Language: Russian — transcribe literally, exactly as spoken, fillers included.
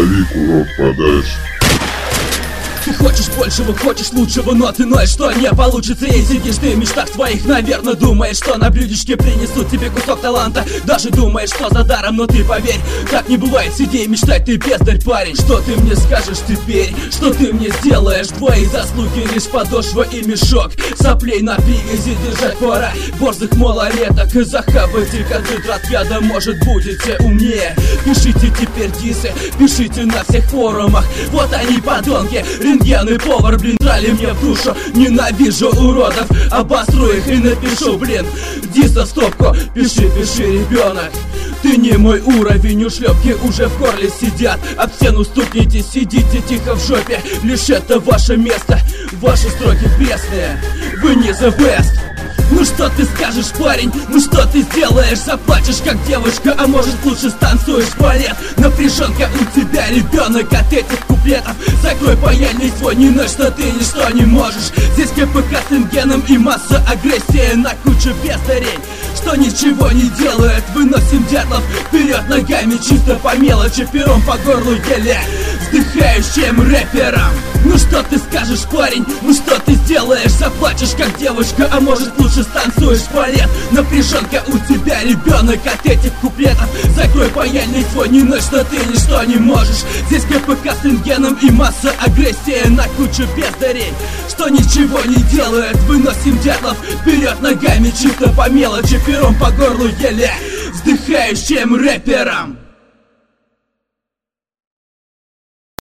Лови, курок, подальше. Ты хочешь большего, хочешь лучшего, но ты ноешь, что не получится. И сидишь ты в мечтах своих, наверное, думаешь, что на блюдечке принесут тебе кусок таланта. Даже думаешь, что за даром, но ты поверь, так не бывает, сиди и мечтай, ты бездарь, парень. Что ты мне скажешь теперь, что ты мне сделаешь? Твои заслуги лишь подошва и мешок соплей на привязи держать пора. Борзых малолеток, захавайте концентрат яда, может будете умнее. Пишите теперь дисы, пишите на всех форумах. Вот они, подонки, рентген и повар, блин, драли мне в душу. Ненавижу уродов, обостру их и напишу, блин, диса в стопку. Пиши, пиши, ребенок, ты не мой уровень, ушлепки уже в горле сидят. Об стену стукните, сидите тихо в жопе, лишь это ваше место. Ваши строки пресные, вы не the best. Ну что ты скажешь, парень, ну что ты сделаешь? Заплачешь как девушка, а может лучше станцуешь балет. Напряженка у тебя, ребенок, от этих куплетов. Закрой паяльный свой, не ной, что ты ничто не можешь. Здесь КПК с рентгеном и масса агрессии на кучу бездарей, что ничего не делают. Выносим дятлов вперед ногами, чисто по мелочи, пером по горлу еле вздыхающим рэпером. Ну что ты скажешь, парень, ну что ты сделаешь? Заплачешь как девушка, а может лучше станцуешь балет. Напряженка у тебя, ребенок, от этих куплетов. Закрой паяльный свой, не ной, что ты ничто не можешь. Здесь КПК с рентгеном и масса агрессии на кучу бездарей, что ничего не делают. Выносим дятлов вперед ногами, чисто по мелочи, пером по горлу еле вздыхающим рэпером.